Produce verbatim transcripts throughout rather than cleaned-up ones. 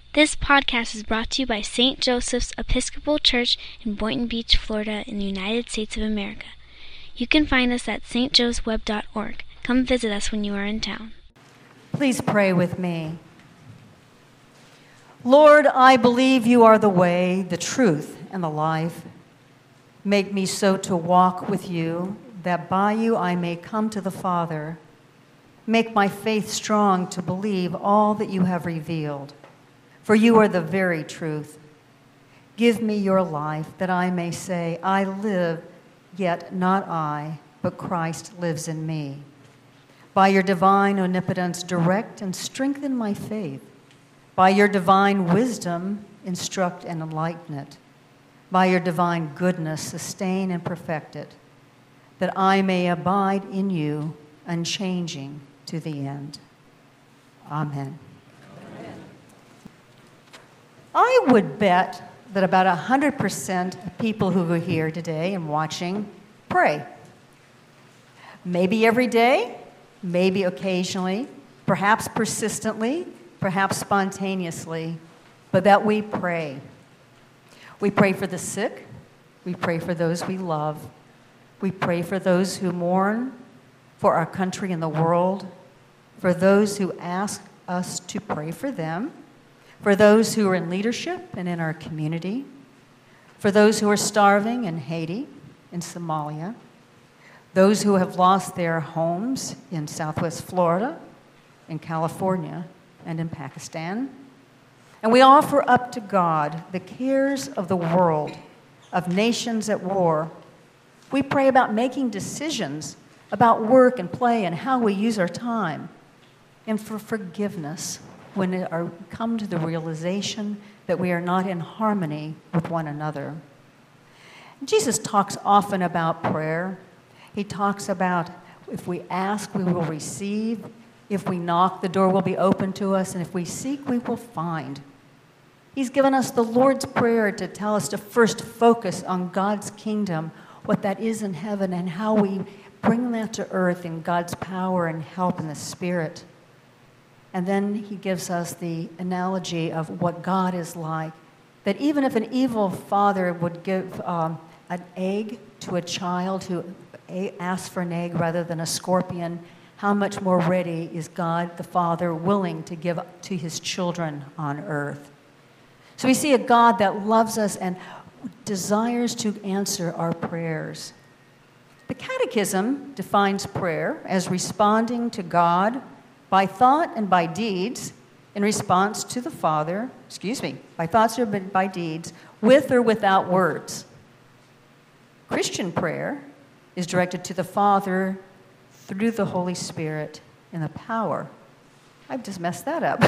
This podcast is brought to you by Saint Joseph's Episcopal Church in Boynton Beach, Florida, in the United States of America. You can find us at s t joes web dot org. Come visit us when you are in town. Please pray with me. Lord, I believe you are the way, the truth, and the life. Make me so to walk with you, that by you I may come to the Father. Make my faith strong to believe all that you have revealed. For you are the very truth. Give me your life, that I may say, I live, yet not I, but Christ lives in me. By your divine omnipotence, direct and strengthen my faith. By your divine wisdom, instruct and enlighten it. By your divine goodness, sustain and perfect it, that I may abide in you, unchanging to the end. Amen. I would bet that about one hundred percent of people who are here today and watching pray. Maybe every day, maybe occasionally, perhaps persistently, perhaps spontaneously, but that we pray. We pray for the sick. We pray for those we love. We pray for those who mourn, for our country and the world, for those who ask us to pray for them, for those who are in leadership and in our community, for those who are starving in Haiti, in Somalia, those who have lost their homes in Southwest Florida, in California, and in Pakistan. And we offer up to God the cares of the world, of nations at war. We pray about making decisions about work and play and how we use our time, and for forgiveness when we come to the realization that we are not in harmony with one another. Jesus talks often about prayer. He talks about if we ask, we will receive. If we knock, the door will be open to us. And if we seek, we will find. He's given us the Lord's Prayer to tell us to first focus on God's kingdom, what that is in heaven, and how we bring that to earth in God's power and help in the Spirit. And then he gives us the analogy of what God is like, that even if an evil father would give um, an egg to a child who asks for an egg rather than a scorpion, how much more ready is God the Father willing to give to his children on earth? So we see a God that loves us and desires to answer our prayers. The Catechism defines prayer as responding to God by thought and by deeds in response to the Father, excuse me, by thoughts or by deeds, with or without words. Christian prayer is directed to the Father through the Holy Spirit in the power. I've just messed that up.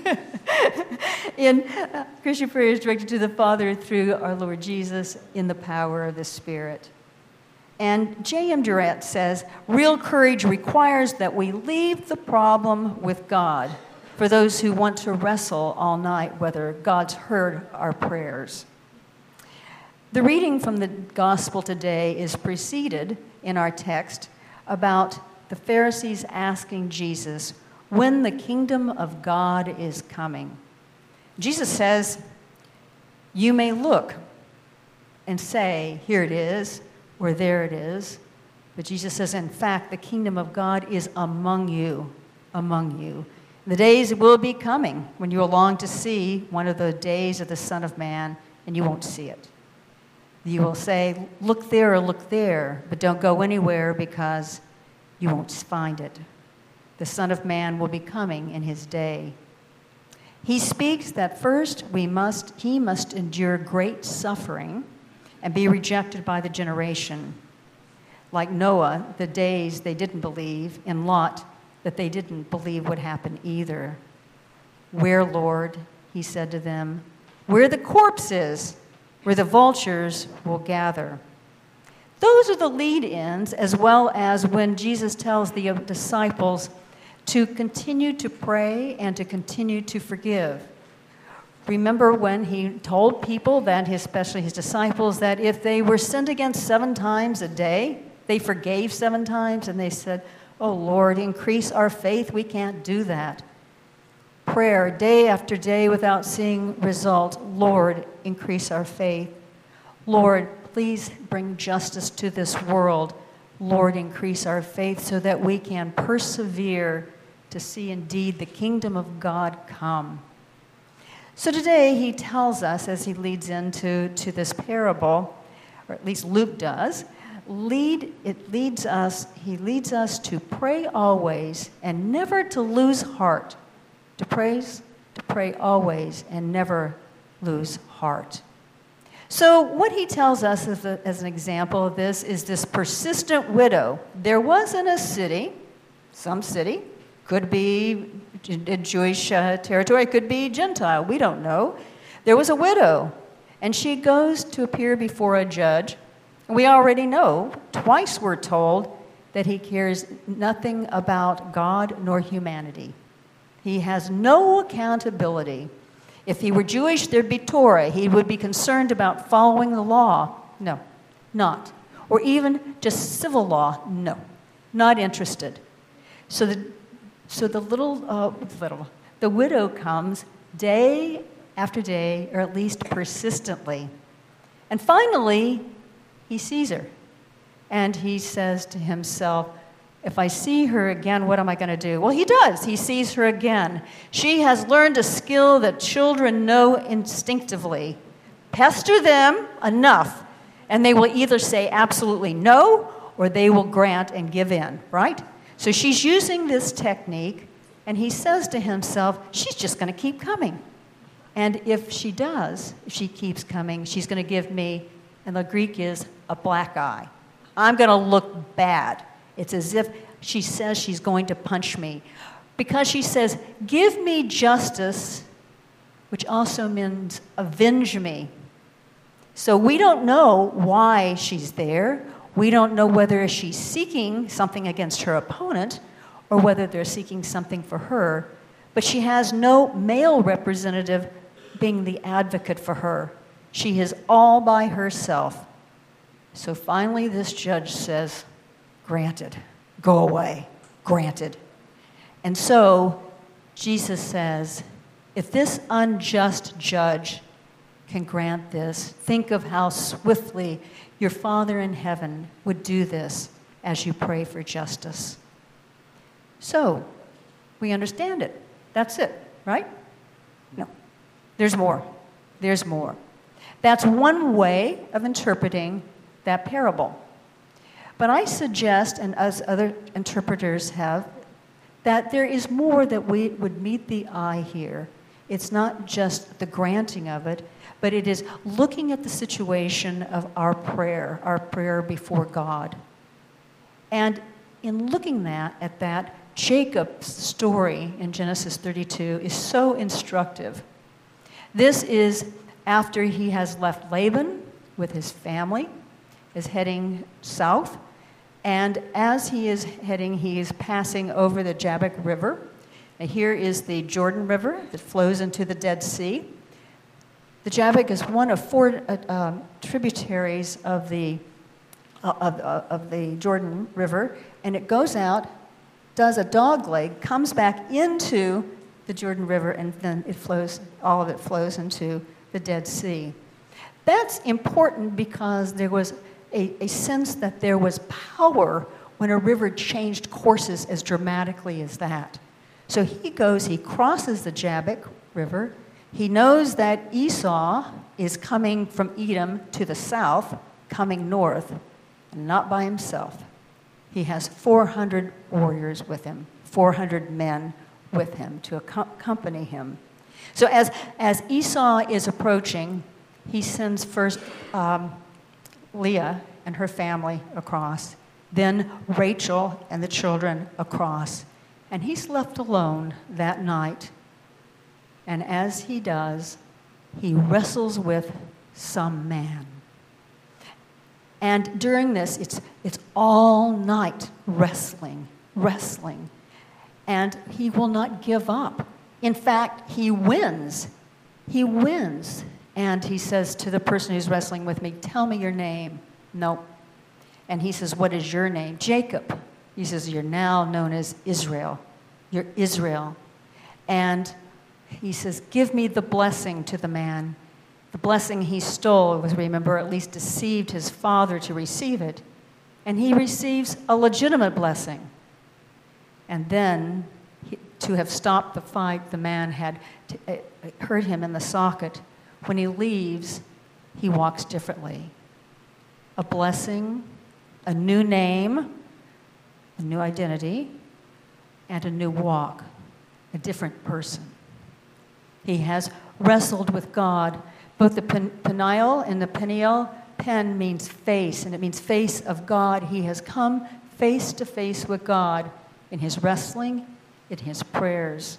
in uh, Christian prayer is directed to the Father through our Lord Jesus in the power of the Spirit. And J M Durant says, real courage requires that we leave the problem with God for those who want to wrestle all night whether God's heard our prayers. The reading from the gospel today is preceded in our text about the Pharisees asking Jesus when the kingdom of God is coming. Jesus says, you may look and say, here it is, or there it is. But Jesus says, in fact, the kingdom of God is among you, among you. The days will be coming when you will long to see one of the days of the Son of Man, and you won't see it. You will say, look there or look there, but don't go anywhere because you won't find it. The Son of Man will be coming in his day. He speaks that first we must, he must endure great suffering and be rejected by the generation. Like Noah, the days they didn't believe, and Lot, that they didn't believe would happen either. Where, Lord, he said to them, where the corpse is, where the vultures will gather. Those are the lead-ins, as well as when Jesus tells the disciples to continue to pray and to continue to forgive. Remember when he told people, that his, especially his disciples, that if they were sinned against seven times a day, they forgave seven times, and they said, oh, Lord, increase our faith. We can't do that. Prayer day after day without seeing result. Lord, increase our faith. Lord, please bring justice to this world. Lord, increase our faith so that we can persevere to see indeed the kingdom of God come. So today he tells us, as he leads into to this parable, or at least Luke does, lead it leads us, he leads us to pray always and never to lose heart. To praise, to pray always and never lose heart. So what he tells us as, a, as an example of this is this persistent widow. There was in a city, some city, could be in Jewish uh, territory, could be Gentile, we don't know. There was a widow, and she goes to appear before a judge. We already know, twice we're told, that he cares nothing about God nor humanity. He has no accountability. If he were Jewish, there'd be Torah. He would be concerned about following the law. No, not. Or even just civil law. No, not interested. So the, so the little, uh, little, the widow comes day after day, or at least persistently. And finally, he sees her. And he says to himself, if I see her again, what am I going to do? Well, he does. He sees her again. She has learned a skill that children know instinctively. Pester them enough, and they will either say absolutely no, or they will grant and give in, right? So she's using this technique, and he says to himself, she's just going to keep coming. And if she does, if she keeps coming, she's going to give me, and the Greek is, a black eye. I'm going to look bad. It's as if she says she's going to punch me. Because she says, give me justice, which also means avenge me. So we don't know why she's there. We don't know whether she's seeking something against her opponent or whether they're seeking something for her. But she has no male representative being the advocate for her. She is all by herself. So finally this judge says, granted. Go away. Granted. And so Jesus says, if this unjust judge can grant this, think of how swiftly your Father in heaven would do this as you pray for justice. So, we understand it. That's it, right? No. There's more. There's more. That's one way of interpreting that parable. But I suggest, and as other interpreters have, that there is more that we would meet the eye here. It's not just the granting of it, but it is looking at the situation of our prayer, our prayer before God. And in looking that, at that, Jacob's story in Genesis thirty-two is so instructive. This is after he has left Laban with his family, is heading south. And as he is heading, he is passing over the Jabbok River. And here is the Jordan River that flows into the Dead Sea. The Jabbok is one of four uh, um, tributaries of the, uh, of, uh, of the Jordan River, and it goes out, does a dogleg, comes back into the Jordan River, and then it flows, all of it flows into the Dead Sea. That's important because there was A, a sense that there was power when a river changed courses as dramatically as that. So he goes, he crosses the Jabbok River. He knows that Esau is coming from Edom to the south, coming north, and not by himself. He has four hundred warriors with him, four hundred men with him to accompany him. So as, as Esau is approaching, he sends first um, Leah and her family across, then Rachel and the children across. And he's left alone that night. And as he does, he wrestles with some man. And during this, it's, it's all night wrestling, wrestling. And he will not give up. In fact, he wins. He wins. And he says to the person who's wrestling with me, tell me your name. No. And he says, what is your name? Jacob. He says, you're now known as Israel. You're Israel. And he says, give me the blessing to the man. The blessing he stole was, remember, at least deceived his father to receive it. And he receives a legitimate blessing. And then, he, to have stopped the fight, the man had to, uh, hurt him in the socket. When he leaves, he walks differently. A blessing, a new name, a new identity, and a new walk, a different person. He has wrestled with God. Both the pen- Peniel and the Peniel, pen means face, and it means face of God. He has come face to face with God in his wrestling, in his prayers.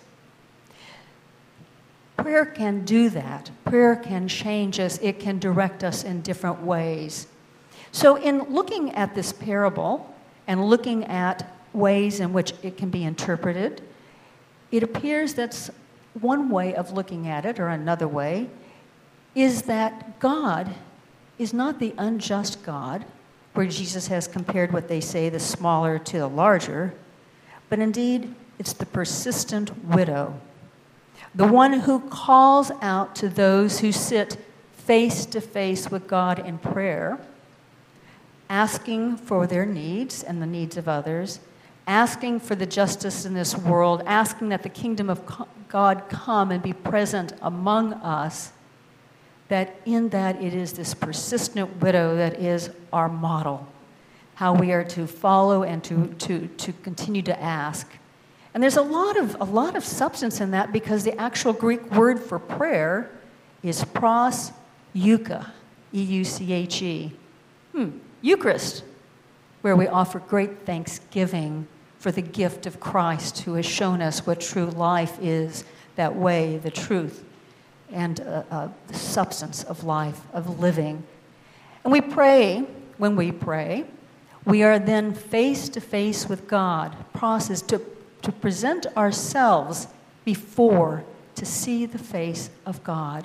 Prayer can do that. Prayer can change us. It can direct us in different ways. So in looking at this parable and looking at ways in which it can be interpreted, it appears that one way of looking at it, or another way, is that God is not the unjust God, where Jesus has compared what they say, the smaller to the larger, but indeed it's the persistent widow, the one who calls out to those who sit face to face with God in prayer, asking for their needs and the needs of others, asking for the justice in this world, asking that the kingdom of God come and be present among us, that in that it is this persistent widow that is our model, how we are to follow and to, to, to continue to ask. And there's a lot of a lot of substance in that, because the actual Greek word for prayer is pros eucha, E U C H E. Hmm, Eucharist, where we offer great thanksgiving for the gift of Christ, who has shown us what true life is, that way, the truth, and uh, uh, the substance of life, of living. And we pray, when we pray, we are then face to face with God, process to to present ourselves before, to see the face of God.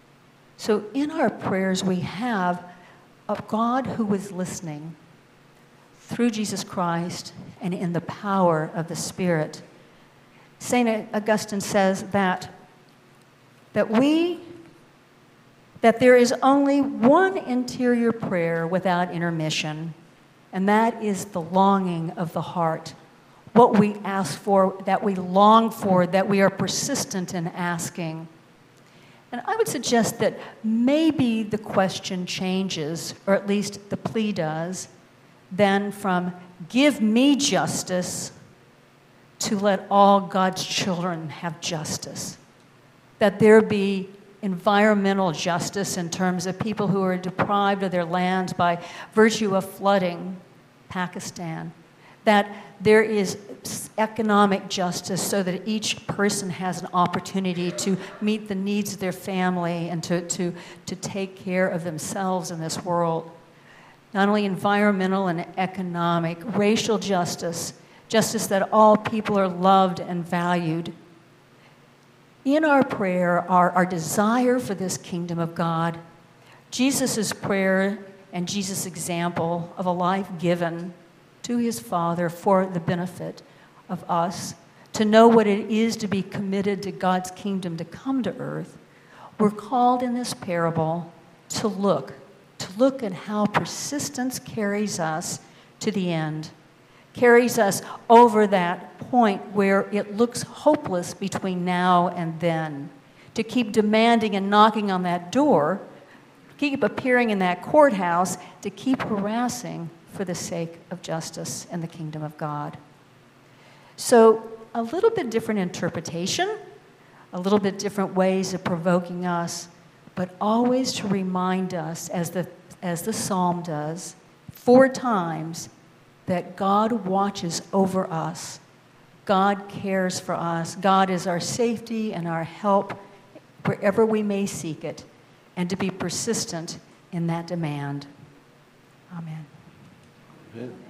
So in our prayers, we have a God who is listening through Jesus Christ and in the power of the Spirit. Saint Augustine says that, that we, that there is only one interior prayer without intermission, and that is the longing of the heart. What we ask for, that we long for, that we are persistent in asking. And I would suggest that maybe the question changes, or at least the plea does, then from give me justice to let all God's children have justice. That there be environmental justice in terms of people who are deprived of their lands by virtue of flooding, Pakistan. That there is economic justice so that each person has an opportunity to meet the needs of their family and to, to, to take care of themselves in this world. Not only environmental and economic, racial justice, justice that all people are loved and valued. In our prayer, our, our desire for this kingdom of God, Jesus' prayer and Jesus' example of a life given to his Father for the benefit of us, to know what it is to be committed to God's kingdom to come to earth, we're called in this parable to look, to look at how persistence carries us to the end, carries us over that point where it looks hopeless between now and then, to keep demanding and knocking on that door, keep appearing in that courthouse, to keep harassing for the sake of justice and the kingdom of God. So a little bit different interpretation, a little bit different ways of provoking us, but always to remind us, as the, as the psalm does, four times, that God watches over us. God cares for us. God is our safety and our help wherever we may seek it, and to be persistent in that demand. Amen. Amen.